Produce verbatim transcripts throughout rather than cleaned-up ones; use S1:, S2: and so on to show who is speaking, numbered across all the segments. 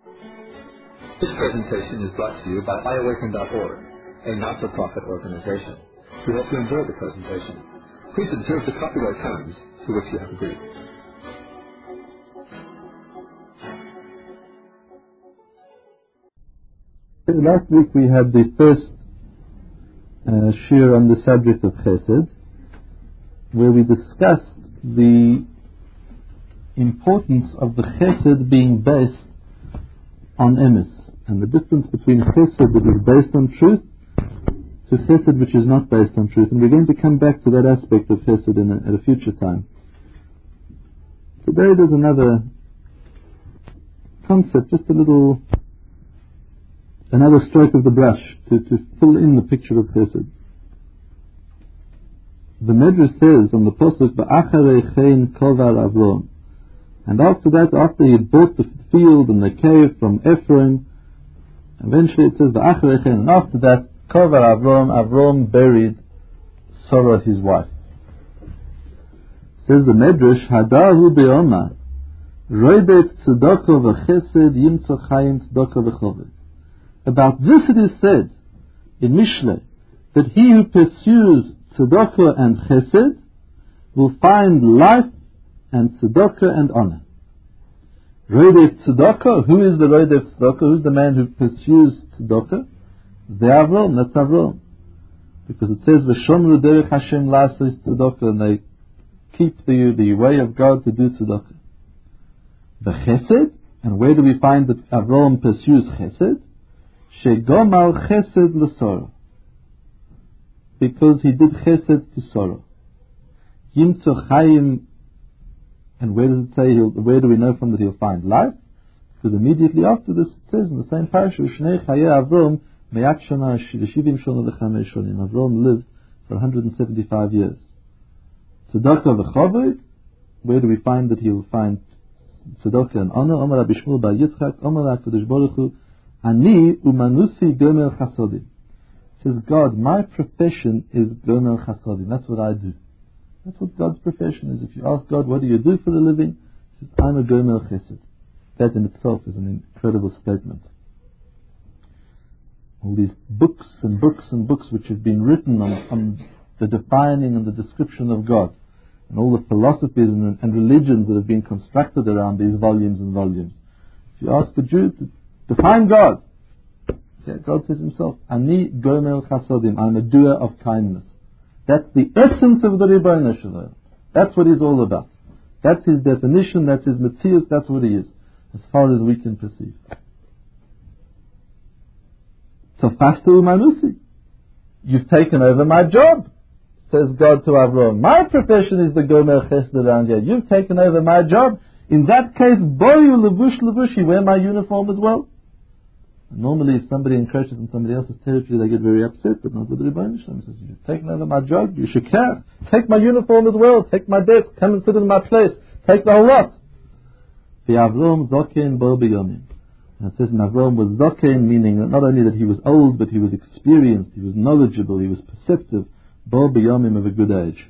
S1: This presentation is brought to you by i awaken dot org, a not-for-profit organization. We hope you enjoy the presentation. Please observe the copyright terms to which you have agreed.
S2: Last week we had the first uh, shir on the subject of chesed, where we discussed the importance of the chesed being based on emes, and the difference between chesed that is based on truth to chesed which is not based on truth. And we're going to come back to that aspect of chesed in a, at a future time. Today there's another concept, just a little, another stroke of the brush to, to fill in the picture of chesed. The Medrash says on the pasuk, "Va'acharei chen kovar Avram," and after that, after he had bought the field and the cave from Ephraim, eventually it says, "Va'acharei chen," and after that, kovar Avram, Avram buried Sarah his wife. Says the Medrash, "Hadahu be'omar, roidek tzedakah v'chesed yimtzo chayim tzedakah v'choved." About this it is said in Mishlei that he who pursues tzedakah and chesed will find life and tzedakah and honor. Roidek tzedakah, who is the roidek tzedakah? Who is the man who pursues tzedakah? Ze Avram, that's Avram. Because it says, "V'shomru derech Hashem la'asos tzedakah," and they keep the, the way of God to do tzedakah. The chesed, and where do we find that Avram pursues chesed? Shegomal chesed l'Sorah, because he did chesed to Sorah. Yimtzo chayim, and where does it say? He'll, where do we know from that he'll find life? Because immediately after this it says in the same parasha, Shnei chayei Avram me'at shana l'shivim shana l'chamesh shonim. Avram lived for one hundred seventy-five years. Tzedakah v'choved, where do we find that he'll find tzedakah and honor? Omar Rabbi Shmuel bar Yitzchak, Omar HaKadosh Baruch Hu, Ani umanusi gomel chasodim. Says God, my profession is gomel chasodim. That's what I do. That's what God's profession is. If you ask God, what do you do for a living? He says, I'm a gomel chesed. That in itself is an incredible statement. All these books and books and books which have been written on, on the defining and the description of God, and all the philosophies and, and religions that have been constructed around these volumes and volumes. If you ask a Jew to define God, God says himself, Ani gomel chasodim, I'm a doer of kindness. That's the essence of the Ribbono Shel Olam. That's what he's all about. That's his definition, that's his metzius, that's what he is, as far as we can perceive. So fastu umanusi, you've taken over my job, says God to Avram. My profession is the gomel chesed around here. You've taken over my job. In that case, boyu levush levushi, wear my uniform as well. Normally, if somebody encroaches on somebody else's territory, they get very upset, but not with the Ribbono Shel Olam. He says, "You've taken over my job, you should care. Take my uniform as well, take my desk, come and sit in my place, take the whole lot." Avram zokein bo b'yomim. And it says, Avram was zokein, meaning that not only that he was old, but he was experienced, he was knowledgeable, he was perceptive, bo b'yomim, of a good age.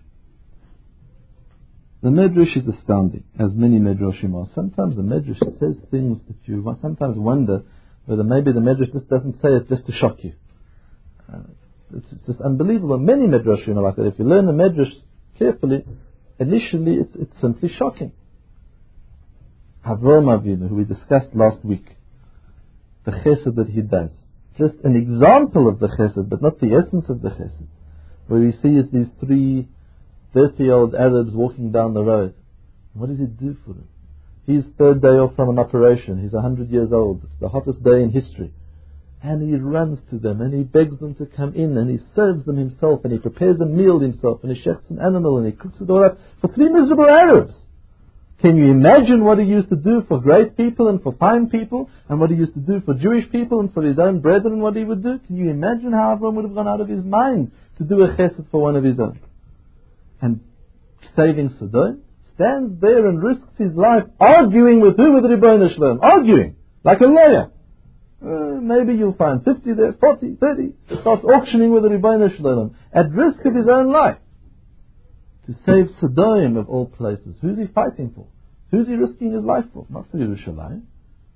S2: The Medrash is astounding, as many Medrashim are. Sometimes the Medrash says things that you sometimes wonder whether maybe the Medrash just doesn't say it just to shock you. Uh, it's, it's just unbelievable. Many Medrashim are like that. If you learn the Medrash carefully, initially it's, it's simply shocking. Avram Avinu, who we discussed last week, the chesed that he does, just an example of the chesed, but not the essence of the chesed. Where we see is these three thirty-year-old Arabs walking down the road. What does he do for them? He's third day off from an operation. He's a hundred years old. It's the hottest day in history. And he runs to them and he begs them to come in and he serves them himself and he prepares a meal himself and he shechts an animal and he cooks it all up for three miserable Arabs. Can you imagine what he used to do for great people and for fine people, and what he used to do for Jewish people and for his own brethren, what he would do? Can you imagine how Avram would have gone out of his mind to do a chesed for one of his own? And saving Sodom, stands there and risks his life arguing with who? With Ribbono Shel Olam. Arguing, like a lawyer. Uh, maybe you'll find fifty there, forty, thirty. Starts auctioning with the Ribbono Shel Olam at risk of his own life. To save Sodom of all places. Who's he fighting for? Who's he risking his life for? Not for Yerushalayim.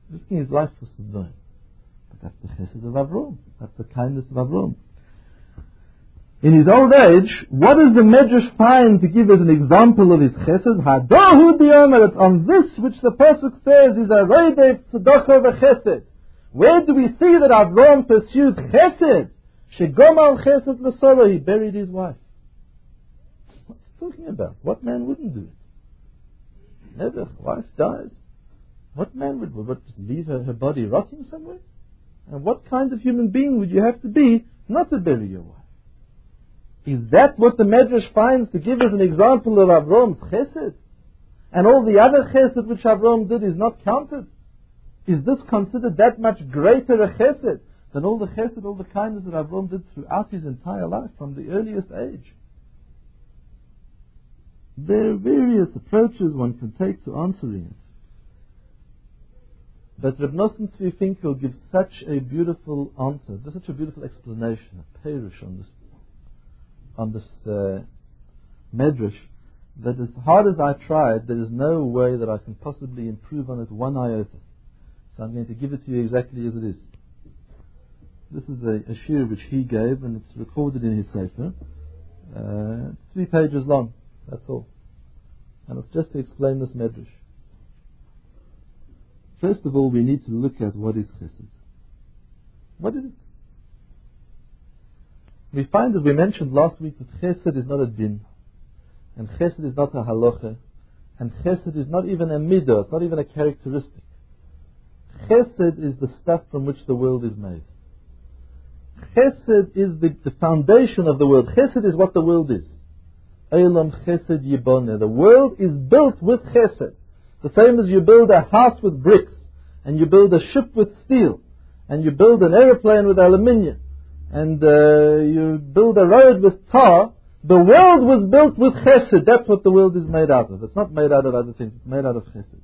S2: risking his life for Sodom. But that's the chesed of Avram. That's the kindness of Avram. In his old age, what does the Medrash find to give as an example of his chesed? Hadahu diyomer. It's on this which the pasuk says is a roidev tzedakah v'chesed. Where do we see that Avram pursued chesed? Shegomal chesed l'sara. He buried his wife. What's he talking about? What man wouldn't do it? Never. Wife dies. What man would, would just leave her, her body rotting somewhere? And what kind of human being would you have to be not to bury your wife? Is that what the Medrash finds to give as an example of Avram's chesed? And all the other chesed which Avram did is not counted? Is this considered that much greater a chesed than all the chesed, all the kindness that Avram did throughout his entire life from the earliest age? There are various approaches one can take to answering it. But Reb Nosson Tzvi Finkel gives such a beautiful answer, just such a beautiful explanation, a perush on this, on this uh, medrash, that as hard as I tried, there is no way that I can possibly improve on it one iota. So I'm going to give it to you exactly as it is. This is a, a shir which he gave, and it's recorded in his sefer. Uh, it's three pages long. That's all. And it's just to explain this medrash. First of all, we need to look at what is chesed. What is it? We find, as we mentioned last week, that chesed is not a din, and chesed is not a halacha, and chesed is not even a midah, it's not even a characteristic. Chesed is the stuff from which the world is made. Chesed is the, the foundation of the world. Chesed is what the world is. Eilam chesed yiboneh. The world is built with chesed. The same as you build a house with bricks, and you build a ship with steel, and you build an aeroplane with aluminium, and uh, you build a road with tar. The world was built with chesed. That's what the world is made out of. It's not made out of other things. It's made out of chesed.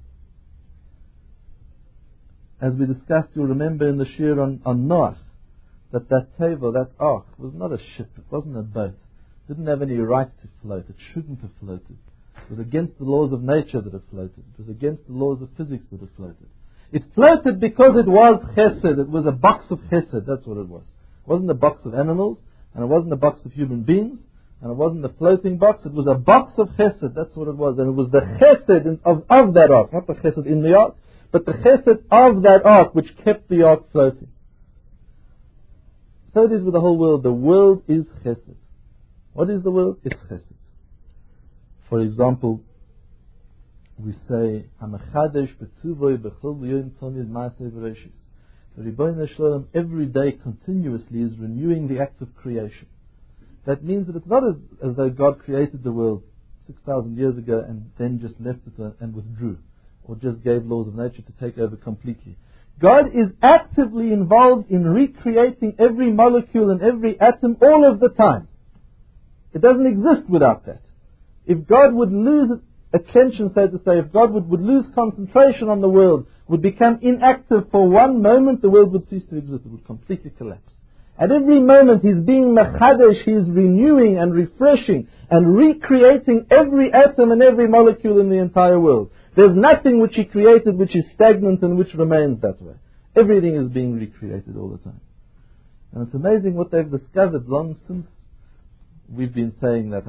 S2: As we discussed, you'll remember in the shir on, on Noach, that that teva, that ark, was not a ship. It wasn't a boat. It didn't have any right to float. It shouldn't have floated. It was against the laws of nature that it floated. It was against the laws of physics that it floated. It floated because it was chesed. It was a box of chesed. That's what it was. It wasn't a box of animals, and it wasn't a box of human beings, and it wasn't a floating box. It was a box of chesed. That's what it was. And it was the chesed in, of, of that ark, not the chesed in the ark, but the chesed of that ark which kept the ark floating. So it is with the whole world. The world is chesed. What is the world? It's chesed. For example, we say, "Hamachadesh betzuvoy bechol v'yom tonid ma'aseh v'reishis." The Rebbeinu Shalom every day continuously is renewing the act of creation. That means that it's not as, as though God created the world six thousand years ago and then just left it and withdrew, or just gave laws of nature to take over completely. God is actively involved in recreating every molecule and every atom all of the time. It doesn't exist without that. If God would lose attention, so to say, if God would, would lose concentration on the world, would become inactive for one moment, the world would cease to exist. It would completely collapse. At every moment He's being mechadesh, He is renewing and refreshing and recreating every atom and every molecule in the entire world. There's nothing which He created which is stagnant and which remains that way. Everything is being recreated all the time. And it's amazing what they've discovered long since we've been saying that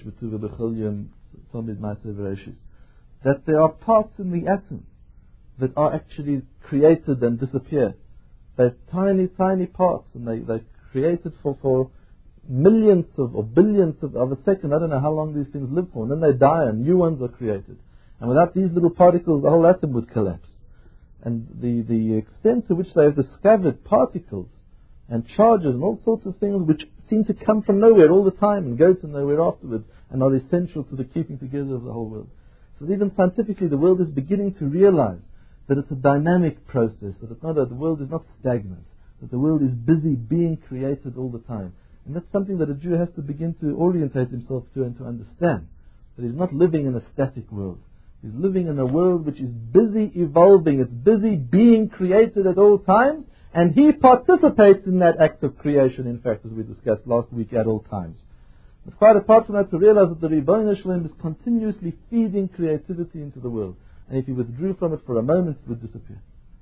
S2: that there are parts in the atom that are actually created and disappear. They're tiny, tiny parts, and they, they're created for, for millions of, or billions of, of a second. I don't know how long these things live for. And then they die and new ones are created. And without these little particles, the whole atom would collapse. And the, the extent to which they have discovered particles and charges and all sorts of things which seem to come from nowhere all the time and go to nowhere afterwards and are essential to the keeping together of the whole world. So even scientifically, the world is beginning to realize that it's a dynamic process, that it's not a, the world is not stagnant, that the world is busy being created all the time. And that's something that a Jew has to begin to orientate himself to and to understand, that he's not living in a static world. He's living in a world which is busy evolving, it's busy being created at all times, and he participates in that act of creation, in fact, as we discussed last week, at all times. But quite apart from that, to realize that the Rebbeinu Shalom is continuously feeding creativity into the world. And if he withdrew from it for a moment, it would disappear.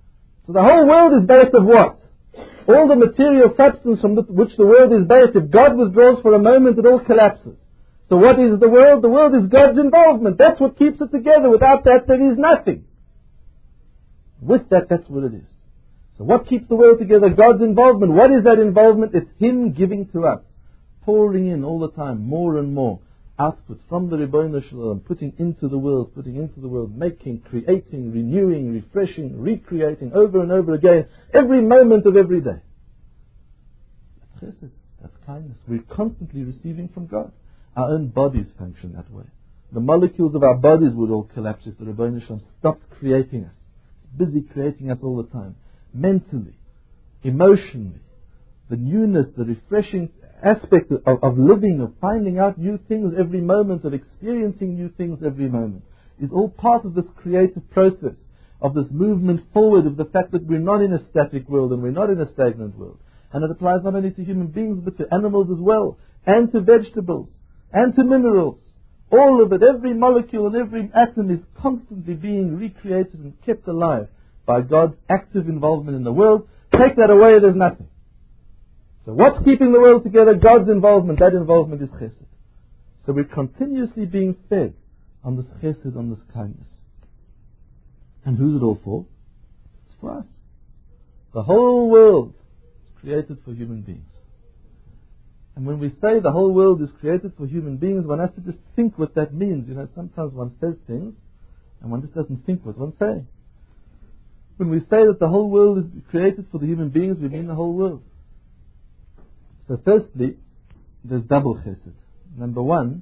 S2: So the whole world is based of what? All the material substance from the, which the world is based. If God withdraws for a moment, it all collapses. So what is the world? The world is God's involvement. That's what keeps it together. Without that, there is nothing. With that, that's what it is. So what keeps the world together? God's involvement. What is that involvement? It's Him giving to us. Pouring in all the time, more and more. Output from the Ribono Shel Olam, putting into the world, putting into the world, making, creating, renewing, refreshing, recreating, over and over again, every moment of every day. That's chesed, that's kindness. We're constantly receiving from God. Our own bodies function that way. The molecules of our bodies would all collapse if the Ribono Shel Olam stopped creating us. It's busy creating us all the time. Mentally, emotionally, the newness, the refreshing aspect of, of living, of finding out new things every moment, of experiencing new things every moment, is all part of this creative process, of this movement forward, of the fact that we're not in a static world and we're not in a stagnant world. And it applies not only to human beings but to animals as well, and to vegetables, and to minerals. All of it, every molecule and every atom is constantly being recreated and kept alive by God's active involvement in the world. Take that away, there's nothing. So what's keeping the world together? God's involvement. That involvement is chesed. So we're continuously being fed on this chesed, on this kindness. And who's it all for? It's for us. The whole world is created for human beings. And when we say the whole world is created for human beings, one has to just think what that means. You know, sometimes one says things and one just doesn't think what one's saying. When we say that the whole world is created for the human beings, we mean the whole world. So firstly, there's double chesed. Number one,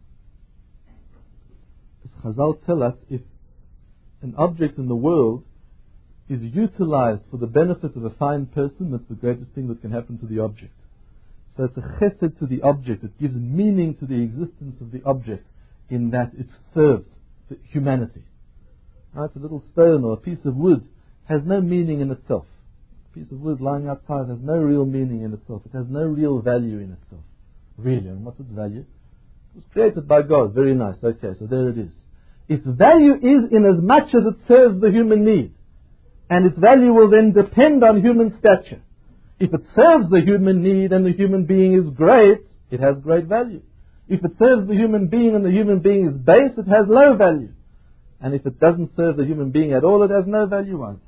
S2: as Chazal tell us, if an object in the world is utilized for the benefit of a fine person, that's the greatest thing that can happen to the object. So it's a chesed to the object. It gives meaning to the existence of the object in that it serves the humanity. Now, it's a little stone or a piece of wood has no meaning in itself. A piece of wood lying outside has no real meaning in itself. It has no real value in itself. Really, and what's its value? It was created by God. Very nice. Okay, so there it is. Its value is in as much as it serves the human need. And its value will then depend on human stature. If it serves the human need and the human being is great, it has great value. If it serves the human being and the human being is base, it has low value. And if it doesn't serve the human being at all, it has no value either.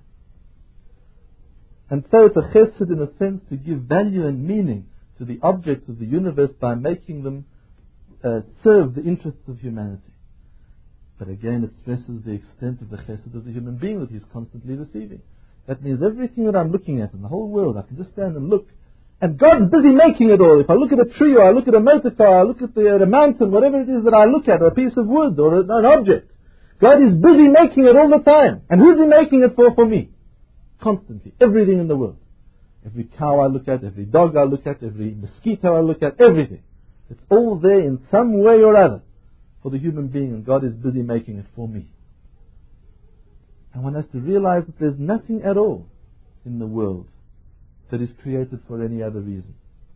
S2: And so it's a chesed in a sense to give value and meaning to the objects of the universe by making them uh, serve the interests of humanity. But again, it stresses the extent of the chesed of the human being that he's constantly receiving. That means everything that I'm looking at in the whole world, I can just stand and look. And God's busy making it all. If I look at a tree or I look at a motor car, I look at the, uh, the mountain, whatever it is that I look at, or a piece of wood or a, an object, God is busy making it all the time. And who's He making it for? For me. Constantly. Everything in the world. Every cow I look at, every dog I look at, every mosquito I look at, everything. It's all there in some way or other for the human being, and God is busy making it for me. And one has to realize that there's nothing at all in the world that is created for any other reason.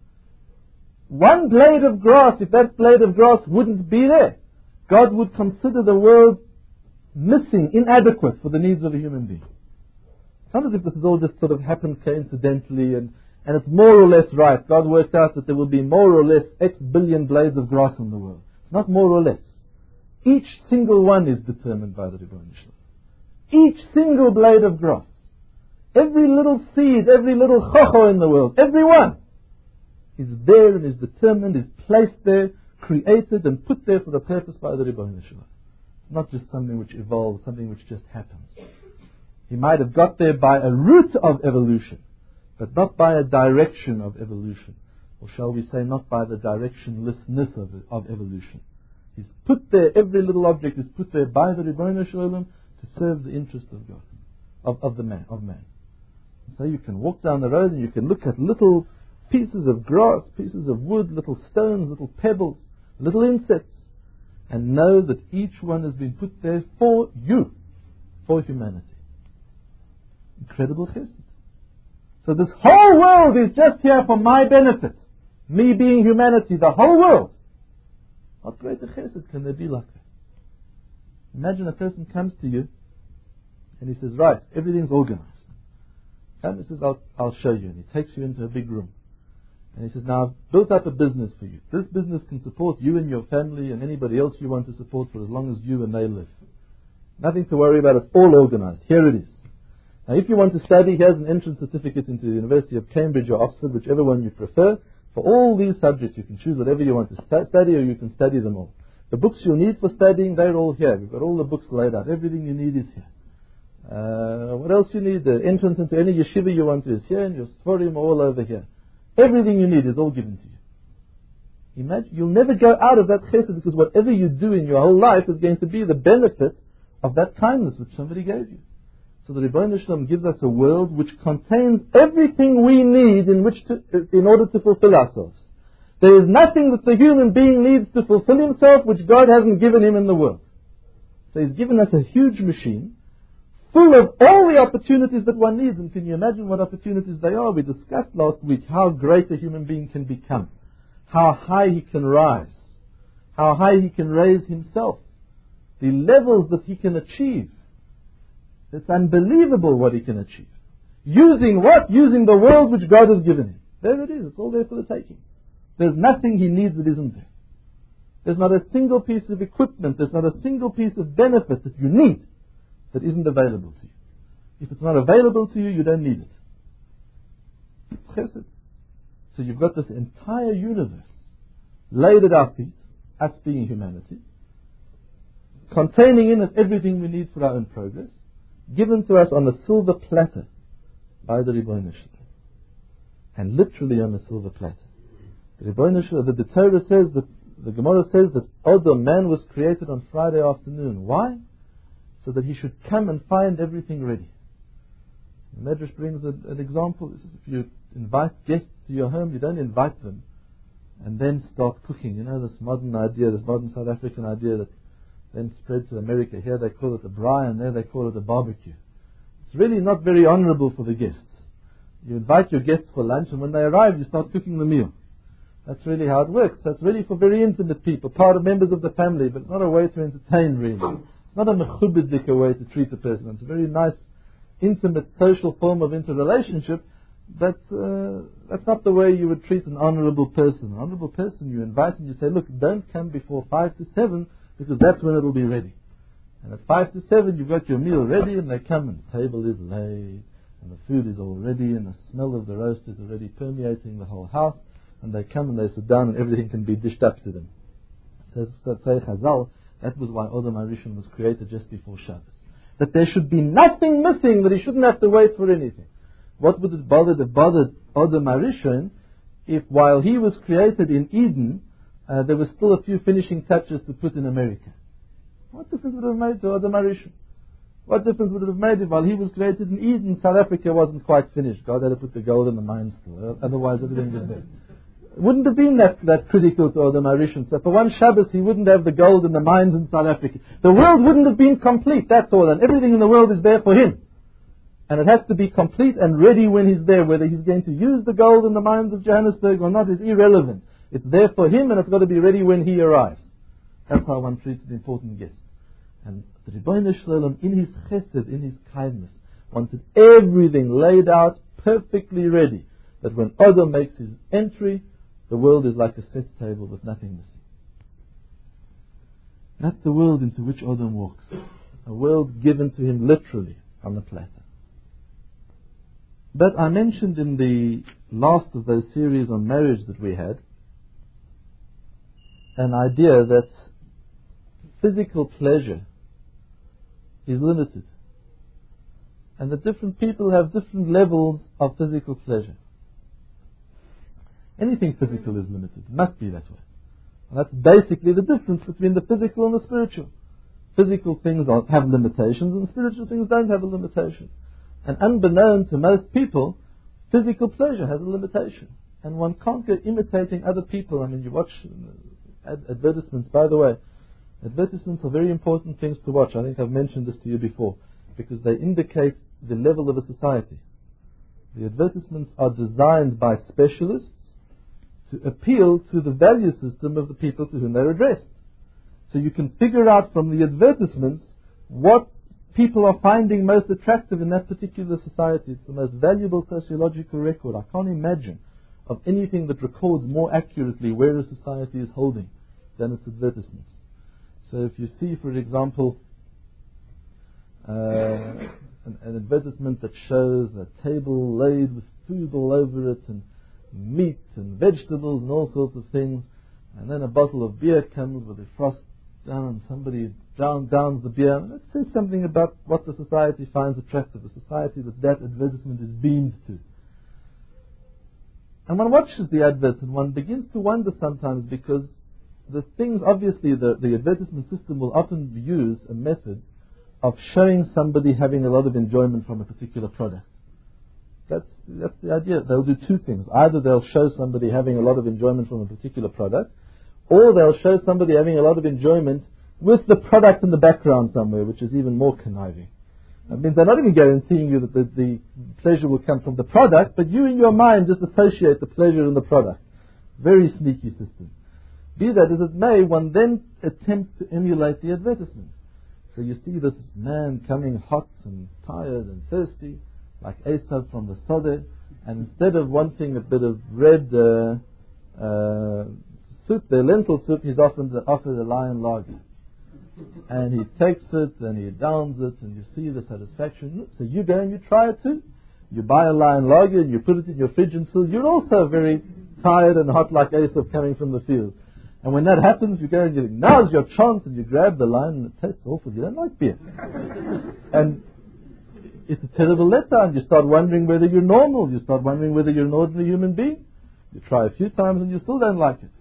S2: One blade of grass, if that blade of grass wouldn't be there, God would consider the world missing, inadequate for the needs of a human being. It's not as if this has all just sort of happened coincidentally and, and it's more or less right. God worked out that there will be more or less X billion blades of grass in the world. It's not more or less. Each single one is determined by the Ribono Shel Olam. Each single blade of grass. Every little seed, every little chocho in the world, every one is there and is determined, is placed there, created and put there for the purpose by the Ribono Shel Olam. It's not just something which evolves, something which just happens. He might have got there by a route of evolution, but not by a direction of evolution. Or shall we say, not by the directionlessness of, of evolution. He's put there, every little object is put there by the Ribono Shel Olam to serve the interest of God, of, of the man, of man. So you can walk down the road and you can look at little pieces of grass, pieces of wood, little stones, little pebbles, little insects, and know that each one has been put there for you, for humanity. Incredible chesed. So this whole world is just here for my benefit. Me being humanity, the whole world. What greater chesed can there be like that? Imagine a person comes to you and he says, right, everything's organized. Come, he says, I'll, I'll show you. And he takes you into a big room. And he says, now I've built up a business for you. This business can support you and your family and anybody else you want to support for as long as you and they live. Nothing to worry about. It's all organized. Here it is. Now if you want to study, here's an entrance certificate into the University of Cambridge or Oxford, whichever one you prefer. For all these subjects, you can choose whatever you want to stu- study, or you can study them all. The books you'll need for studying, they're all here. We've got all the books laid out. Everything you need is here. Uh, what else you need? The entrance into any yeshiva you want to is here, and your sforim are all over here. Everything you need is all given to you. Imagine, you'll never go out of that chesed, because whatever you do in your whole life is going to be the benefit of that kindness which somebody gave you. So the Rebbeinu Shalom gives us a world which contains everything we need in which to, in order to fulfill ourselves. There is nothing that the human being needs to fulfill himself which God hasn't given him in the world. So He's given us a huge machine full of all the opportunities that one needs. And can you imagine what opportunities they are? We discussed last week how great a human being can become, how high he can rise, how high he can raise himself, the levels that he can achieve. It's unbelievable what he can achieve. Using what? Using the world which God has given him. There it is. It's all there for the taking. There's nothing he needs that isn't there. There's not a single piece of equipment, there's not a single piece of benefit that you need that isn't available to you. If it's not available to you, you don't need it. It's chesed. So you've got this entire universe laid at our feet, us being humanity, containing in it everything we need for our own progress, given to us on a silver platter by the Rebbeinu Shalom. And literally on a silver platter. The Rebbeinu Shalom, the, the Torah says that, the Gemara says that Adam, man, was created on Friday afternoon. Why? So that he should come and find everything ready. The Medrash brings a, an example. This is if you invite guests to your home, you don't invite them and then start cooking. You know, this modern idea, this modern South African idea that then spread to America. Here they call it a braai, and there they call it a barbecue. It's really not very honorable for the guests. You invite your guests for lunch, and when they arrive, you start cooking the meal. That's really how it works. That's really for very intimate people, part of members of the family, but it's not a way to entertain, really. It's not a mechubedik way to treat a person. It's a very nice, intimate, social form of interrelationship, but uh, that's not the way you would treat an honorable person. An honorable person, you invite and you say, look, don't come before five to seven, because that's when it will be ready. And at five to seven, you've got your meal ready, and they come, and the table is laid, and the food is all ready, and the smell of the roast is already permeating the whole house, and they come and they sit down, and everything can be dished up to them. Says say Chazal, that was why Adam HaRishon was created just before Shabbos. That there should be nothing missing, that he shouldn't have to wait for anything. What would it bother have bothered Adam HaRishon if while he was created in Eden, Uh, there were still a few finishing touches to put in America? What difference would it have made to Adam HaRishon? What difference would it have made if while he was created in Eden, South Africa wasn't quite finished? God had to put the gold in the mine still. Otherwise everything was there. It wouldn't have been that, that critical to Adam HaRishon. So for one Shabbos he wouldn't have the gold in the mines in South Africa. The world wouldn't have been complete, that's all. And everything in the world is there for him. And it has to be complete and ready when he's there. Whether he's going to use the gold in the mines of Johannesburg or not is irrelevant. It's there for him, and it's got to be ready when he arrives. That's how one treats an important guest. And the Rebbeinu Shalom, in his chesed, in his kindness, wanted everything laid out perfectly ready. That when Adam makes his entry, the world is like a set table with nothing missing. That's the world into which Adam walks. A world given to him literally on a platter. But I mentioned in the last of those series on marriage that we had, an idea that physical pleasure is limited, and that different people have different levels of physical pleasure. Anything physical is limited. It must be that way. And that's basically the difference between the physical and the spiritual. Physical things have limitations, and spiritual things don't have a limitation. And unbeknown to most people, physical pleasure has a limitation. And one can't go imitating other people. I mean, you watch advertisements, by the way. Advertisements are very important things to watch. I think I've mentioned this to you before, because they indicate the level of a society. The advertisements are designed by specialists to appeal to the value system of the people to whom they're addressed. So you can figure out from the advertisements what people are finding most attractive in that particular society. It's the most valuable sociological record. I can't imagine of anything that records more accurately where a society is holding than its advertisements. So if you see, for example, uh, an, an advertisement that shows a table laid with food all over it and meat and vegetables and all sorts of things, and then a bottle of beer comes with a frost down and somebody down, downs the beer, and it says something about what the society finds attractive, the society that that advertisement is beamed to. And one watches the adverts and one begins to wonder sometimes, because the things, obviously the, the advertisement system will often use a method of showing somebody having a lot of enjoyment from a particular product. That's, that's the idea. They'll do two things. Either they'll show somebody having a lot of enjoyment from a particular product, or they'll show somebody having a lot of enjoyment with the product in the background somewhere, which is even more conniving. That means they're not even guaranteeing you that the, the pleasure will come from the product, but you in your mind just associate the pleasure in the product. Very sneaky system. Be that as it may, one then attempts to emulate the advertisement. So you see this man coming hot and tired and thirsty, like Esav from the Sodeh, and instead of wanting a bit of red uh, uh, soup, their lentil soup, he's offered, offered a lion lager. And he takes it and he downs it, and you see the satisfaction. So you go and you try it too. You buy a lion lager and you put it in your fridge until you're also very tired and hot like Esav coming from the field. And when that happens, you go and you think, now's your chance, and you grab the lion, and it tastes awful. You don't like beer. And it's a terrible letdown. You start wondering whether you're normal. You start wondering whether you're an ordinary human being. You try a few times and you still don't like it.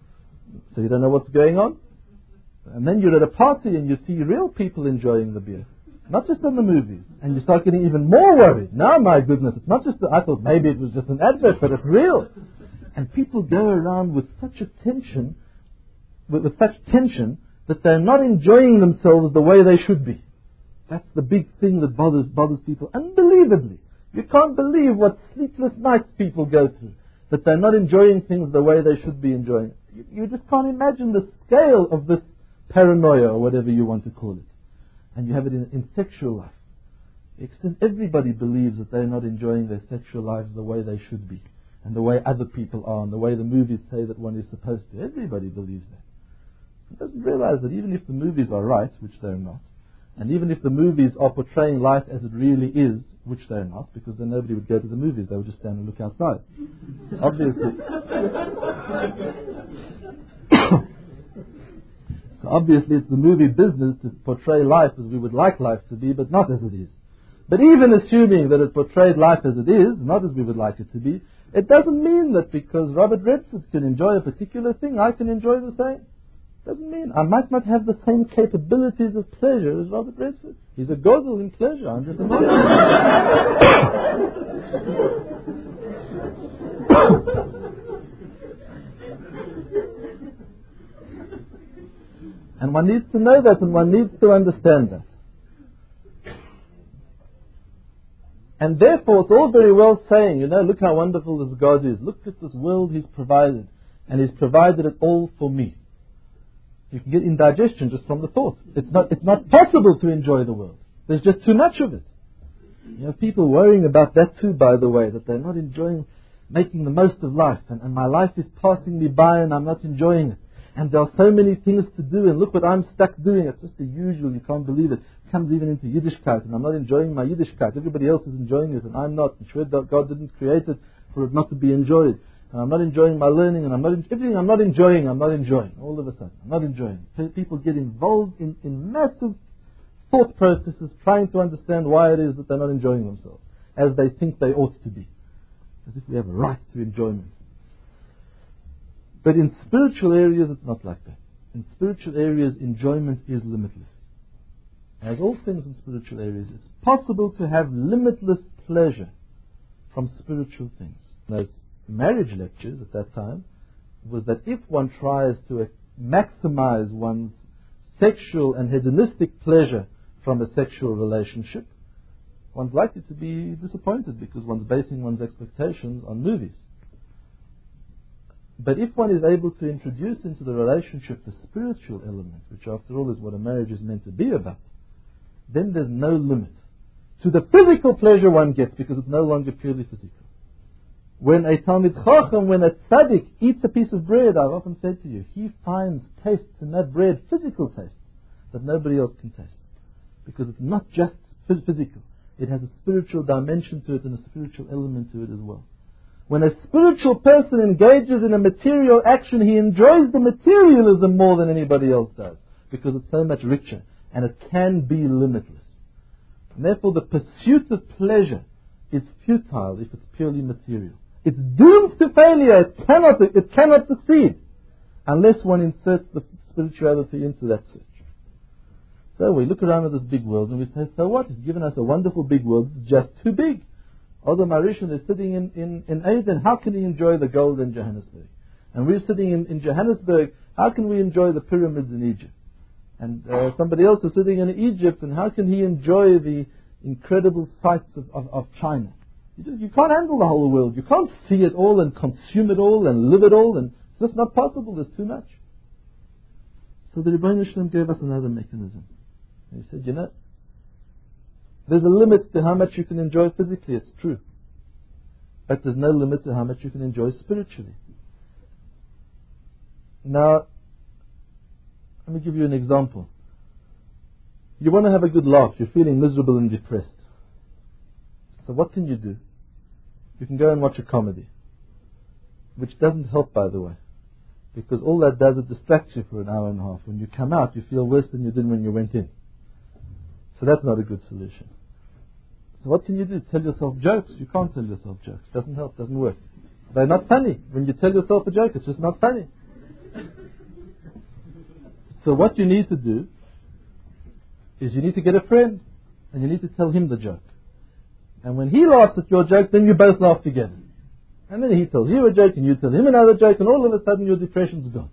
S2: So you don't know what's going on. And then you're at a party and you see real people enjoying the beer. Not just in the movies. And you start getting even more worried. Now, my goodness, it's not just, the, I thought maybe it was just an advert, but it's real. And people go around with such a tension, with, with such tension, that they're not enjoying themselves the way they should be. That's the big thing that bothers bothers people. Unbelievably. You can't believe what sleepless nights people go through. That they're not enjoying things the way they should be enjoying. You, you just can't imagine the scale of this paranoia, or whatever you want to call it. And you have it in, in sexual life. The extent everybody believes that they're not enjoying their sexual lives the way they should be, and the way other people are, and the way the movies say that one is supposed to. Everybody believes that. It doesn't realize that even if the movies are right, which they're not, and even if the movies are portraying life as it really is, which they're not, because then nobody would go to the movies, they would just stand and look outside. So obviously, so obviously it's the movie business to portray life as we would like life to be, but not as it is. But even assuming that it portrayed life as it is, not as we would like it to be, it doesn't mean that because Robert Redford can enjoy a particular thing, I can enjoy the same. Doesn't mean I might not have the same capabilities of pleasure as Robert Redford. He's a goggle in pleasure. I'm just a And one needs to know that, and one needs to understand that. And therefore, it's all very well saying, you know, look how wonderful this God is. Look at this world He's provided. And He's provided it all for me. You can get indigestion just from the thought. It's not, it's not possible to enjoy the world. There's just too much of it. You have people worrying about that too, by the way, that they're not enjoying making the most of life. And, and my life is passing me by and I'm not enjoying it. And there are so many things to do, and look what I'm stuck doing. It's just the usual, you can't believe it. It comes even into Yiddishkeit, and I'm not enjoying my Yiddishkeit. Everybody else is enjoying it, and I'm not. I'm sure that God didn't create it for it not to be enjoyed. And I'm not enjoying my learning, and I'm not en- everything I'm not enjoying, I'm not enjoying. All of a sudden, I'm not enjoying. People get involved in, in massive thought processes trying to understand why it is that they're not enjoying themselves, as they think they ought to be. As if we have a right to enjoyment. But in spiritual areas, it's not like that. In spiritual areas, enjoyment is limitless. As all things in spiritual areas, it's possible to have limitless pleasure from spiritual things. Those marriage lectures at that time was that if one tries to maximize one's sexual and hedonistic pleasure from a sexual relationship, one's likely to be disappointed because one's basing one's expectations on movies. But if one is able to introduce into the relationship the spiritual element, which after all is what a marriage is meant to be about, then there's no limit to the physical pleasure one gets, because it's no longer purely physical. When a Talmid Chacham, when a tzaddik eats a piece of bread, I've often said to you, he finds tastes in that bread, physical tastes, that nobody else can taste. Because it's not just physical. It has a spiritual dimension to it and a spiritual element to it as well. When a spiritual person engages in a material action, he enjoys the materialism more than anybody else does, because it's so much richer and it can be limitless. And therefore the pursuit of pleasure is futile if it's purely material. It's doomed to failure. It cannot, it cannot succeed unless one inserts the spirituality into that search. So we look around at this big world and we say, so what? He's given us a wonderful big world. It's just too big. Adam Arishan is sitting in, in, in Eden. How can he enjoy the gold in Johannesburg? And we're sitting in, in Johannesburg. How can we enjoy the pyramids in Egypt? And uh, somebody else is sitting in Egypt, and how can he enjoy the incredible sights of, of, of China? You just you can't handle the whole world. You can't see it all and consume it all and live it all, and it's just not possible. There's too much. So the Rebbeinu Shalom gave us another mechanism. He said, you know, there's a limit to how much you can enjoy physically, it's true. But there's no limit to how much you can enjoy spiritually. Now, let me give you an example. You want to have a good laugh, you're feeling miserable and depressed. So what can you do? You can go and watch a comedy, which doesn't help, by the way, because all that does is distracts you for an hour and a half. When you come out, you feel worse than you did when you went in. So that's not a good solution. So what can you do? Tell yourself jokes. You can't tell yourself jokes. Doesn't help, doesn't work. They're not funny. When you tell yourself a joke, it's just not funny. So what you need to do is you need to get a friend and you need to tell him the joke. And when he laughs at your joke, then you both laugh together. And then he tells you a joke and you tell him another joke, and all of a sudden your depression's gone.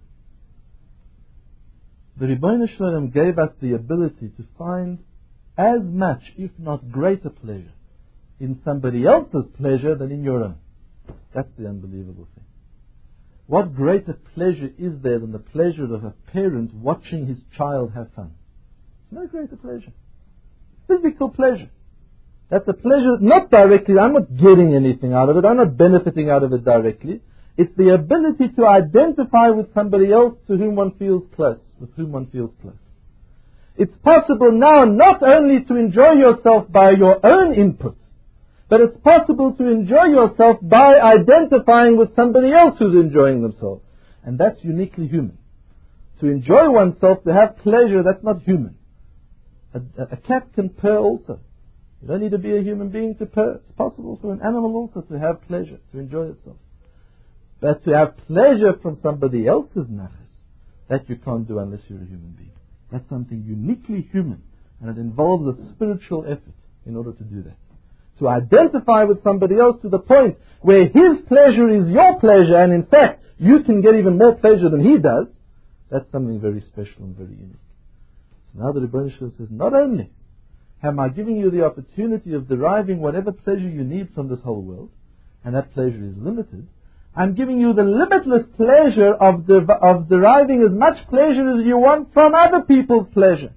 S2: The Rebbeinu Shalom gave us the ability to find as much, if not greater pleasure in somebody else's pleasure than in your own. That's the unbelievable thing. What greater pleasure is there than the pleasure of a parent watching his child have fun? There's no greater pleasure. Physical pleasure. That's a pleasure, not directly. I'm not getting anything out of it. I'm not benefiting out of it directly. It's the ability to identify with somebody else to whom one feels close, with whom one feels close. It's possible now not only to enjoy yourself by your own inputs, but it's possible to enjoy yourself by identifying with somebody else who's enjoying themselves. And that's uniquely human. To enjoy oneself, to have pleasure, that's not human. A, a cat can purr also. You don't need to be a human being to purr. It's possible for an animal also to have pleasure, to enjoy itself. But to have pleasure from somebody else's nachas, that you can't do unless you're a human being. That's something uniquely human, and it involves a spiritual effort in order to do that. To identify with somebody else to the point where his pleasure is your pleasure, and in fact, you can get even more pleasure than he does, that's something very special and very unique. So now the Rebbeinu Shalom says, not only am I giving you the opportunity of deriving whatever pleasure you need from this whole world, and that pleasure is limited, I'm giving you the limitless pleasure of, de- of deriving as much pleasure as you want from other people's pleasure.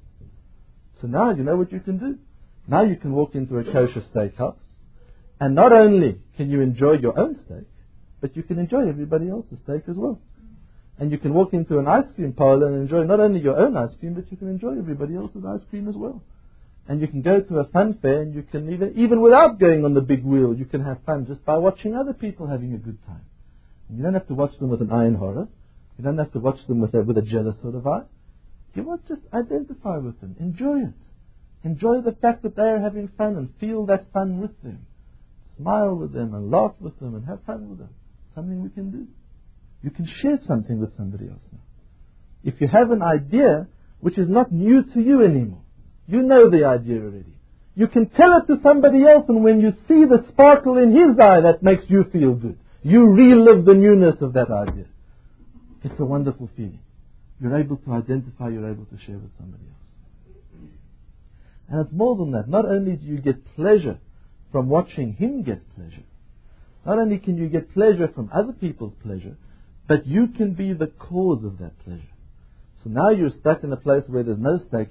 S2: So now you know what you can do. Now you can walk into a kosher steakhouse, and not only can you enjoy your own steak, but you can enjoy everybody else's steak as well. And you can walk into an ice cream parlor and enjoy not only your own ice cream, but you can enjoy everybody else's ice cream as well. And you can go to a fun fair, and you can even, even without going on the big wheel, you can have fun just by watching other people having a good time. You don't have to watch them with an eye in horror. You don't have to watch them with a, with a jealous sort of eye. You want just identify with them. Enjoy it. Enjoy the fact that they are having fun and feel that fun with them. Smile with them and laugh with them and have fun with them. Something we can do. You can share something with somebody else now. If you have an idea which is not new to you anymore, you know the idea already. You can tell it to somebody else, and when you see the sparkle in his eye, that makes you feel good. You relive the newness of that idea. It's a wonderful feeling. You're able to identify, you're able to share with somebody else. And it's more than that. Not only do you get pleasure from watching him get pleasure, not only can you get pleasure from other people's pleasure, but you can be the cause of that pleasure. So now you're stuck in a place where there's no steakhouse,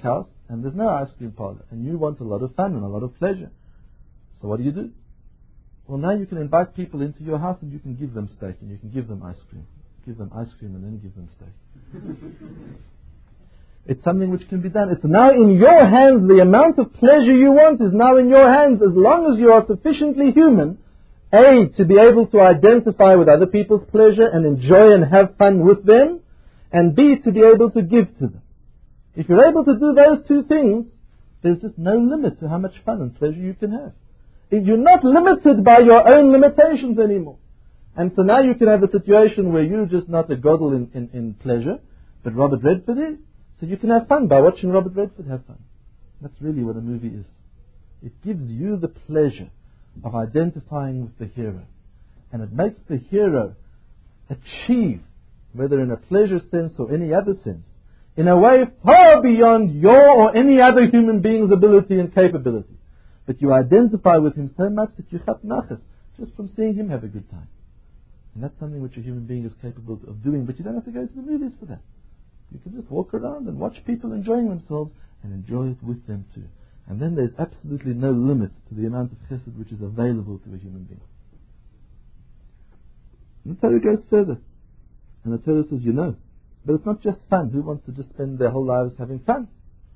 S2: and there's no ice cream parlor, and you want a lot of fun and a lot of pleasure. So what do you do? Well, now you can invite people into your house and you can give them steak and you can give them ice cream. Give them ice cream and then give them steak. It's something which can be done. It's now in your hands. The amount of pleasure you want is now in your hands, as long as you are sufficiently human, A, to be able to identify with other people's pleasure and enjoy and have fun with them, and B, to be able to give to them. If you're able to do those two things, there's just no limit to how much fun and pleasure you can have. If you're not limited by your own limitations anymore. And so now you can have a situation where you're just not a godel in, in, in pleasure, but Robert Redford is. So you can have fun by watching Robert Redford have fun. That's really what a movie is. It gives you the pleasure of identifying with the hero. And it makes the hero achieve, whether in a pleasure sense or any other sense, in a way far beyond your or any other human being's ability and capability. But you identify with him so much that you have nachas just from seeing him have a good time. And that's something which a human being is capable of doing, but you don't have to go to the movies for that. You can just walk around and watch people enjoying themselves and enjoy it with them too. And then there's absolutely no limit to the amount of chesed which is available to a human being. And the Torah goes further. And the Torah says, you know, but it's not just fun. Who wants to just spend their whole lives having fun?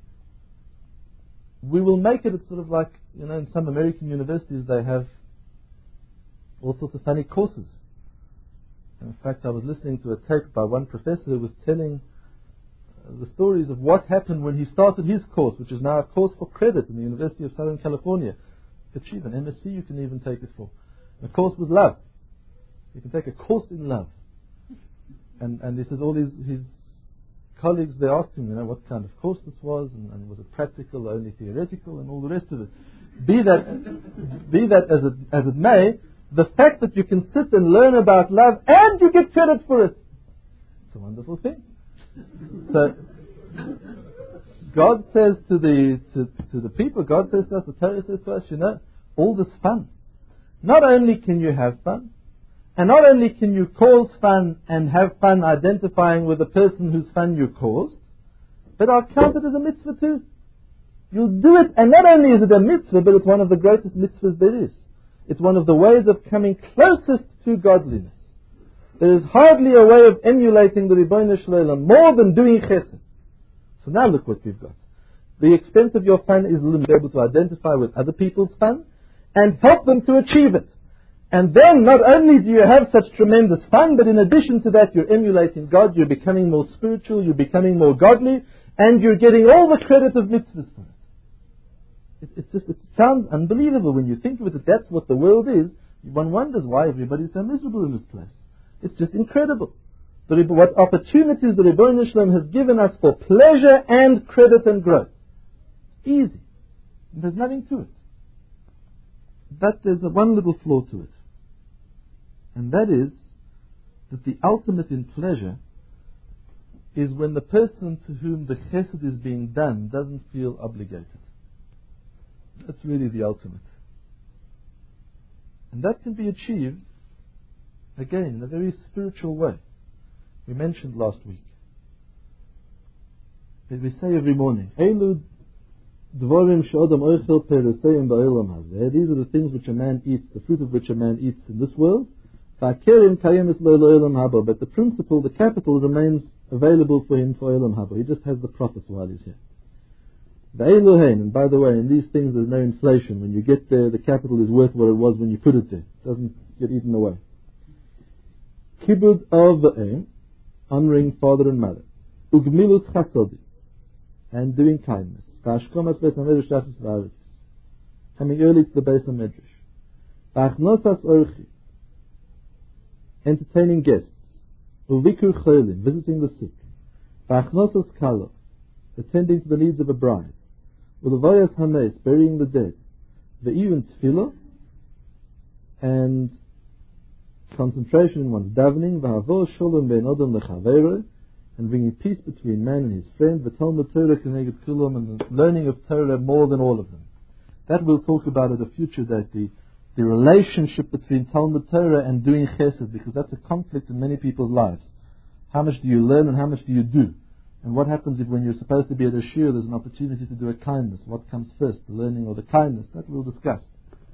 S2: We will make it, it's sort of like, you know, in some American universities they have all sorts of funny courses. And in fact, I was listening to a tape by one professor who was telling the stories of what happened when he started his course, which is now a course for credit in the University of Southern California. Achieve an M S C you can even take it for. The course was love. You can take a course in love. And and he says all his, his colleagues, they asked him, you know, what kind of course this was, and, and was it practical or only theoretical, and all the rest of it. Be that, be that as it, as it may, the fact that you can sit and learn about love and you get credit for it, it's a wonderful thing. So, God says to the to, to the people, God says to us, the Torah says to us, you know, all this fun. Not only can you have fun, and not only can you cause fun and have fun identifying with the person whose fun you caused, but I'll count it as a mitzvah too. You'll do it, and not only is it a mitzvah, but it's one of the greatest mitzvahs there is. It's one of the ways of coming closest to godliness. There is hardly a way of emulating the Ribbono Shel Olam more than doing chesed. So now look what we've got. The extent of your fun is limited, able to identify with other people's fun and help them to achieve it. And then not only do you have such tremendous fun, but in addition to that you're emulating God, you're becoming more spiritual, you're becoming more godly, and you're getting all the credit of mitzvahs for it. it it's just, it sounds unbelievable when you think of it, that that's what the world is. One wonders why everybody's so miserable in this place. It's just incredible. The, what opportunities the Ribbono Shel Olam has given us for pleasure and credit and growth. Easy. And there's nothing to it. But there's a one little flaw to it. And that is that the ultimate in pleasure is when the person to whom the chesed is being done doesn't feel obligated. That's really the ultimate. And that can be achieved, again, in a very spiritual way. We mentioned last week. We say every morning, Eilu dvarim she'adam oichel pereseim ba'olam hazeh. These are the things which a man eats, the fruit of which a man eats in this world. Va'kerim kayemis lo l'olam haba. But the principle, the capital, remains available for him for olam haba. He just has the profits while he's here. Va'eilu hein. And by the way, in these things there's no inflation. When you get there, the capital is worth what it was when you put it there. It doesn't get eaten away. Kibud av va'em. Honoring father and mother. Ugmilut chasodi. And doing kindness. Coming early to the Beis HaMedrash. V'achnosas orchi. Entertaining guests. Uvikur cholim. Visiting the sick. V'achnosas kala. Attending to the needs of a bride. U'levayas hames. Burying the dead. Ve'even tefillah. And concentration in one's davening. V'havor sholem bein odom lechaveiro. And bringing peace between man and his friend, the Talmud Torah Keneged Kulam, and the learning of Torah more than all of them. That we'll talk about at a future date, the, the relationship between Talmud Torah and doing chesed, because that's a conflict in many people's lives. How much do you learn and how much do you do? And what happens if when you're supposed to be at a shiur, there's an opportunity to do a kindness? What comes first, the learning or the kindness? That we'll discuss.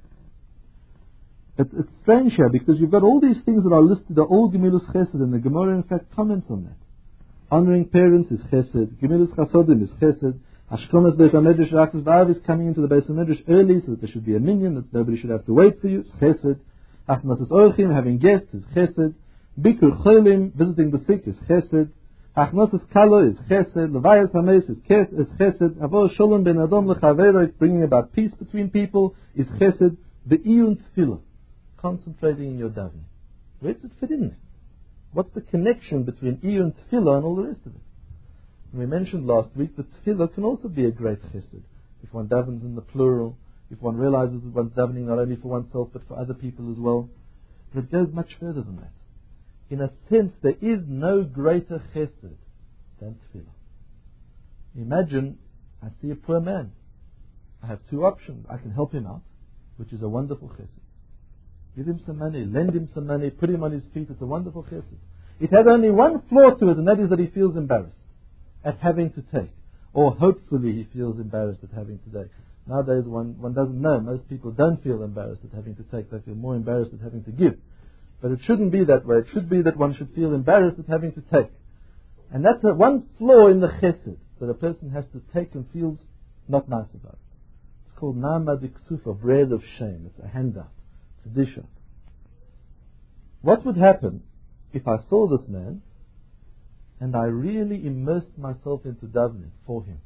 S2: But it's strange here because you've got all these things that are listed, are all Gemilus Chesed, and the Gemara in fact comments on that. Honoring parents is Chesed, Gemilus Chasodim is Chesed, Ashkonas Beis HaMedrash Rakas V'Av is coming into the Beis HaMedrash early so that there should be a minyan, that nobody should have to wait for you, is Chesed. Achnasus Orchim, having guests, is Chesed. Bikur Cholim, visiting the sick, is Chesed. Achnasus Kalo is Chesed. Levayas HaMeis is Chesed. Avo Sholem Ben Adom L'Chaveroi, bringing about peace between people, is Chesed. The Iyun Tefillah, concentrating in your davening. Where does it fit in there? What's the connection between Iyun Tefillah and all the rest of it? And we mentioned last week that Tefillah can also be a great Chesed. If one davens in the plural, if one realizes that one's davening not only for oneself but for other people as well. But it goes much further than that. In a sense, there is no greater chesed than tefillah. Imagine, I see a poor man. I have two options. I can help him out, which is a wonderful chesed. Give him some money, lend him some money, put him on his feet. It's a wonderful chesed. It has only one flaw to it, and that is that he feels embarrassed at having to take. Or hopefully he feels embarrassed at having to take. Nowadays one, one doesn't know. Most people don't feel embarrassed at having to take. They feel more embarrassed at having to give. But it shouldn't be that way. It should be that one should feel embarrassed at having to take. And that's a, one flaw in the chesed, that a person has to take and feels not nice about it. It's called Nama Diksufa, bread of shame. It's a handout. It's a dish out. What would happen if I saw this man and I really immersed myself into davening for him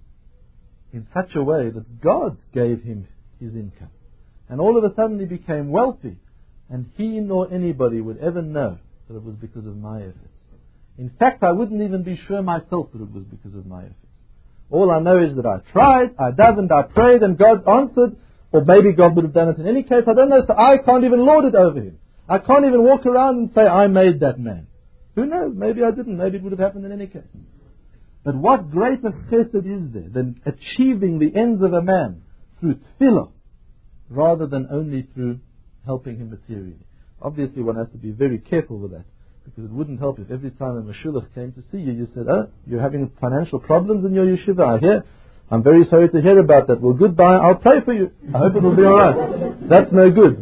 S2: in such a way that God gave him his income, and all of a sudden he became wealthy, and he nor anybody would ever know that it was because of my efforts. In fact, I wouldn't even be sure myself that it was because of my efforts. All I know is that I tried, I davened, I prayed, and God answered, or maybe God would have done it in any case, I don't know, so I can't even lord it over him. I can't even walk around and say, I made that man. Who knows, maybe I didn't, maybe it would have happened in any case. But what greater chesed is there than achieving the ends of a man through tefillah, rather than only through helping him materially? Obviously one has to be very careful with that, because it wouldn't help if every time a mashulach came to see you, you said, oh, you're having financial problems in your yeshiva, I hear. I'm very sorry to hear about that. Well, goodbye, I'll pray for you. I hope it will be alright. That's no good.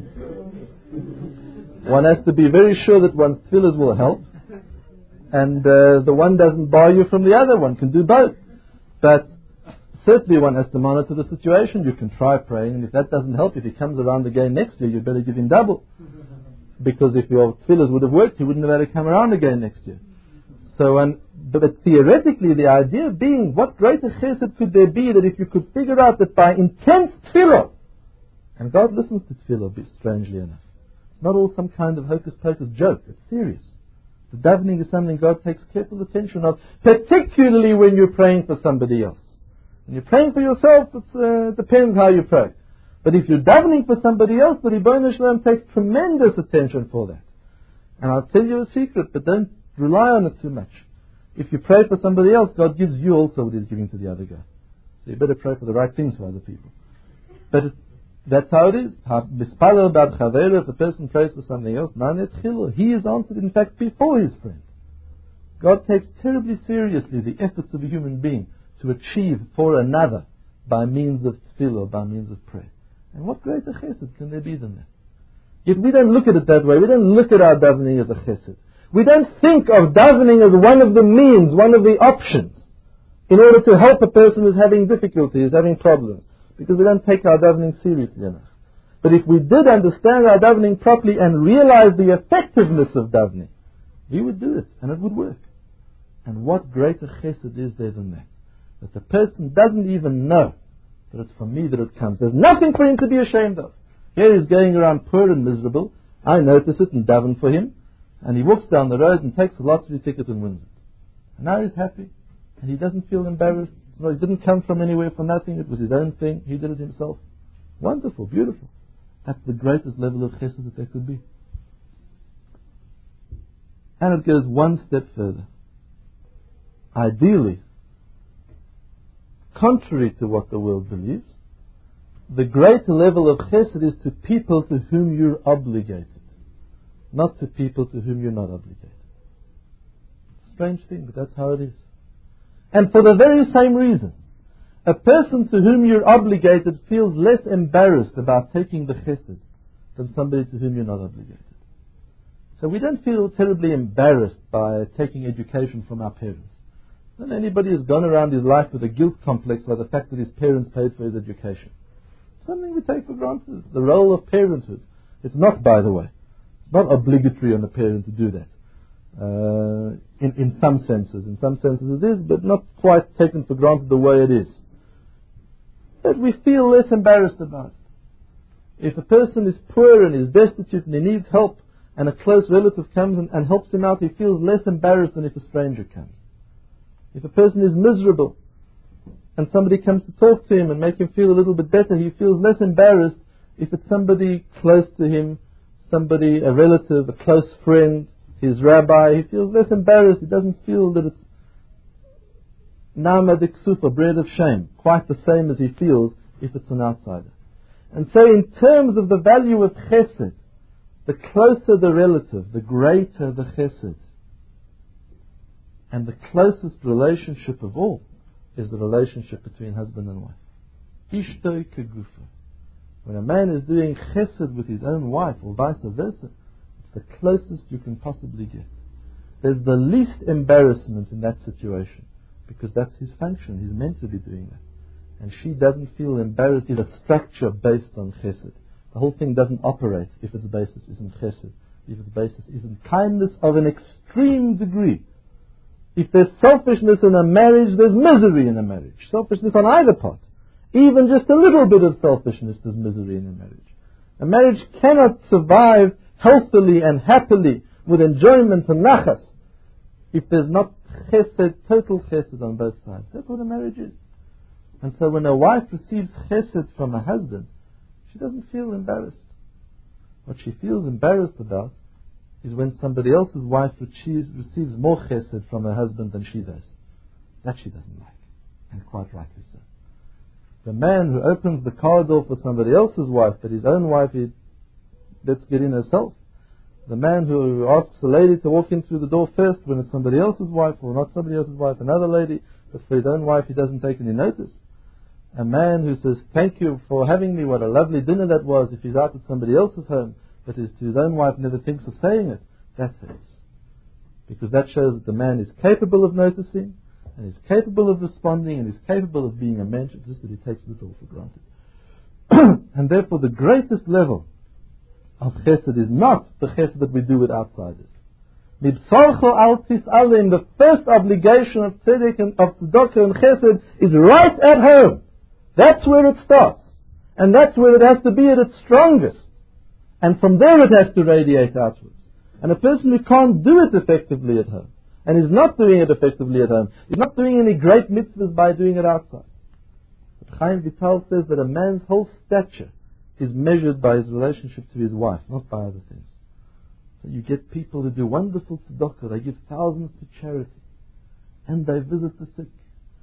S2: One has to be very sure that one's tefillahs will help, and uh, the one doesn't bar you from the other. One can do both. But certainly one has to monitor the situation. You can try praying, and if that doesn't help, if he comes around again next year, you better give him double. Because if your tefillahs would have worked, he wouldn't have had to come around again next year. So, um, but, but theoretically, the idea being, what greater chesed could there be that if you could figure out that by intense tefillah, and God listens to tefillah, strangely enough. It's not all some kind of hocus-pocus joke. It's serious. The davening is something God takes careful attention of, particularly when you're praying for somebody else. When you're praying for yourself, it uh, depends how you pray. But if you're davening for somebody else, the Ribono Shel Olam takes tremendous attention for that. And I'll tell you a secret, but don't rely on it too much. If you pray for somebody else, God gives you also what He's giving to the other guy. So you better pray for the right things for other people. But it, that's how it is. Mispalel bad chavera, if a person prays for something else, he is answered in fact before his friend. God takes terribly seriously the efforts of a human being to achieve for another by means of tefillah, by means of prayer. And what greater chesed can there be than that? Yet we don't look at it that way. We don't look at our davening as a chesed. We don't think of davening as one of the means, one of the options, in order to help a person who's having difficulties, having problems. Because we don't take our davening seriously enough. But if we did understand our davening properly and realize the effectiveness of davening, we would do it, and it would work. And what greater chesed is there than that? That the person doesn't even know that it's from me that it comes. There's nothing for him to be ashamed of. Here he's going around poor and miserable. I notice it and daven for him. And he walks down the road and takes a lottery ticket and wins it. And now he's happy. And he doesn't feel embarrassed. No, it didn't come from anywhere for nothing. It was his own thing. He did it himself. Wonderful, beautiful. That's the greatest level of chesed that there could be. And it goes one step further. Ideally, contrary to what the world believes, the greater level of chesed is to people to whom you're obligated, not to people to whom you're not obligated. Strange thing, but that's how it is. And for the very same reason, a person to whom you're obligated feels less embarrassed about taking the chesed than somebody to whom you're not obligated. So we don't feel terribly embarrassed by taking education from our parents. And anybody has gone around his life with a guilt complex by the fact that his parents paid for his education. Something we take for granted. The role of parenthood. It's not, by the way. It's not obligatory on a parent to do that. Uh, in, in some senses. In some senses it is, but not quite taken for granted the way it is. But we feel less embarrassed about it. If a person is poor and is destitute and he needs help, and a close relative comes and, and helps him out, he feels less embarrassed than if a stranger comes. If a person is miserable and somebody comes to talk to him and make him feel a little bit better, he feels less embarrassed if it's somebody close to him, somebody, a relative, a close friend, his rabbi. He feels less embarrassed. He doesn't feel that it's nama diksufa, bread of shame, quite the same as he feels if it's an outsider. And so in terms of the value of chesed, the closer the relative, the greater the chesed. And the closest relationship of all is the relationship between husband and wife. Ishtoi kegufa. When a man is doing chesed with his own wife, or vice versa, it's the closest you can possibly get. There's the least embarrassment in that situation, because that's his function. He's meant to be doing that. And she doesn't feel embarrassed. It's a structure based on chesed. The whole thing doesn't operate if its basis isn't chesed, if its basis isn't kindness of an extreme degree. If there's selfishness in a marriage, there's misery in a marriage. Selfishness on either part. Even just a little bit of selfishness, there's misery in a marriage. A marriage cannot survive healthily and happily with enjoyment and nachas if there's not chesed, total chesed on both sides. That's what a marriage is. And so when a wife receives chesed from a husband, she doesn't feel embarrassed. What she feels embarrassed about is when somebody else's wife receives, receives more chesed from her husband than she does. That she doesn't like. And quite rightly so. The man who opens the car door for somebody else's wife, but his own wife, he lets get in herself. The man who asks a lady to walk in through the door first when it's somebody else's wife, or not somebody else's wife, another lady, but for his own wife he doesn't take any notice. A man who says, thank you for having me, what a lovely dinner that was, if he's out at somebody else's home, but his, his own wife never thinks of saying it, that hurts. Because that shows that the man is capable of noticing, and is capable of responding, and is capable of being a mensch. It's just that he takes this all for granted. And therefore the greatest level of chesed is not the chesed that we do with outsiders. Mibsorcho al tis'alim, the first obligation of tzedek and of tzedakah and chesed is right at home. That's where it starts. And that's where it has to be at its strongest. And from there it has to radiate outwards. And a person who can't do it effectively at home, and is not doing it effectively at home, is not doing any great mitzvahs by doing it outside. But Chaim Vital says that a man's whole stature is measured by his relationship to his wife, not by other things. So you get people who do wonderful tzedakah, they give thousands to charity, and they visit the sick,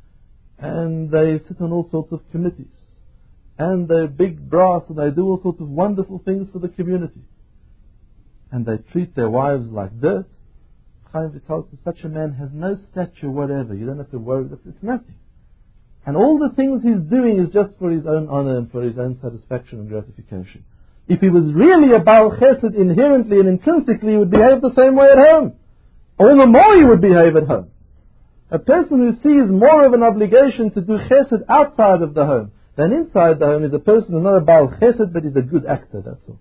S2: and they sit on all sorts of committees, and they're big brass, and they do all sorts of wonderful things for the community, and they treat their wives like dirt. Chaim Vital says such a man has no stature whatever. You don't have to worry. It's nothing. And all the things he's doing is just for his own honor and for his own satisfaction and gratification. If he was really a Baal Chesed inherently and intrinsically, he would behave the same way at home. All the more he would behave at home. A person who sees more of an obligation to do Chesed outside of the home than inside the home is a person who's not a Baal Chesed, but he's a good actor, that's all.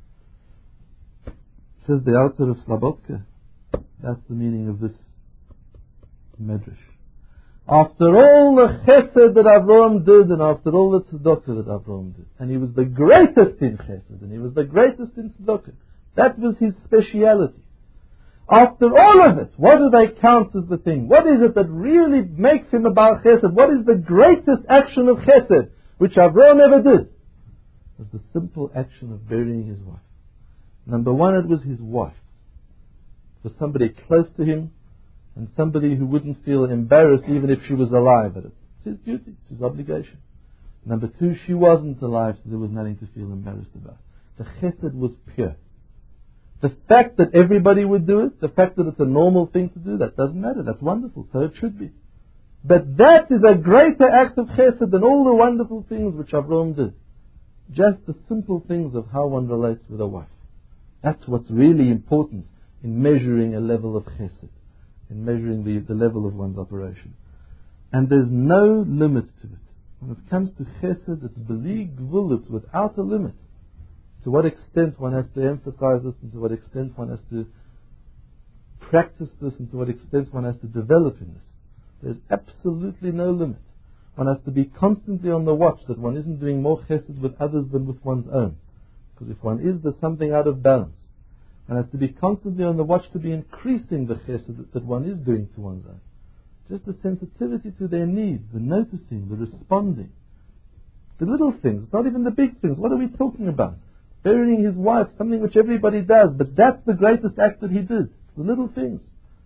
S2: Says the author of Slabodka. That's the meaning of this medrash. After all the chesed that Avraham did, and after all the tzedakah that Avraham did, and he was the greatest in chesed, and he was the greatest in tzedakah, that was his speciality. After all of it, what do they count as the thing? What is it that really makes him a Baal Chesed? What is the greatest action of chesed, which Avraham ever did? It was the simple action of burying his wife. Number one, it was his wife. For somebody close to him, and somebody who wouldn't feel embarrassed even if she was alive at it. It's his duty, it's his obligation. Number two, she wasn't alive, so there was nothing to feel embarrassed about. The chesed was pure. The fact that everybody would do it, the fact that it's a normal thing to do, that doesn't matter, that's wonderful, so it should be. But that is a greater act of chesed than all the wonderful things which Avraham did. Just the simple things of how one relates with a wife. That's what's really important in measuring a level of chesed, in measuring the, the level of one's operation. And there's no limit to it. When it comes to chesed, it's beli gvul, it's without a limit. To what extent one has to emphasize this, and to what extent one has to practice this, and to what extent one has to develop in this. There's absolutely no limit. One has to be constantly on the watch that one isn't doing more chesed with others than with one's own. Because if one is, there's something out of balance. One has to be constantly on the watch to be increasing the chesed that one is doing to one's own. Just the sensitivity to their needs, the noticing, the responding. The little things, not even the big things. What are we talking about? Burying his wife, something which everybody does, but that's the greatest act that he did. The little things.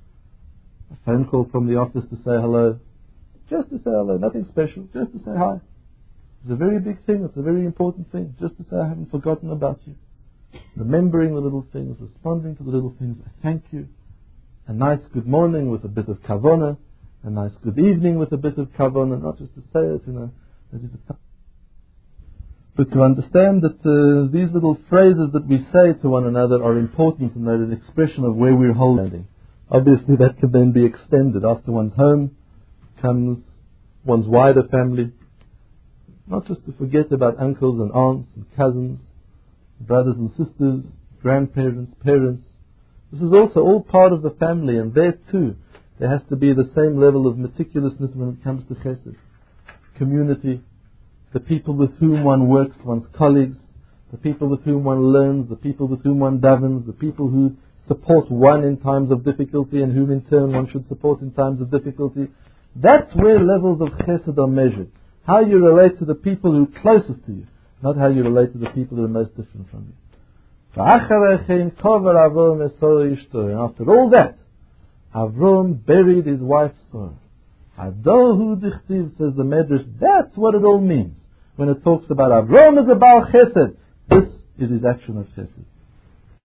S2: A phone call from the office to say hello. Just to say hello, nothing special, just to say hi. It's a very big thing, it's a very important thing, just to say I haven't forgotten about you. Remembering the little things, responding to the little things, I thank you. A nice good morning with a bit of kavana, a nice good evening with a bit of kavana, not just to say it, you know, as if it's... But to understand that uh, these little phrases that we say to one another are important and they're an expression of where we're holding. Obviously that can then be extended. After one's home comes one's wider family. Not just to forget about uncles and aunts and cousins, brothers and sisters, grandparents, parents. This is also all part of the family, and there too there has to be the same level of meticulousness when it comes to chesed. Community, the people with whom one works, one's colleagues, the people with whom one learns, the people with whom one davens, the people who support one in times of difficulty and whom in turn one should support in times of difficulty. That's where levels of chesed are measured. How you relate to the people who are closest to you, not how you relate to the people who are most different from you. And after all that, Avram buried his wife Sarah. Adohu dichtiv, says the Medrash, that's what it all means. When it talks about Avram as a Baal Chesed, this is his action of Chesed.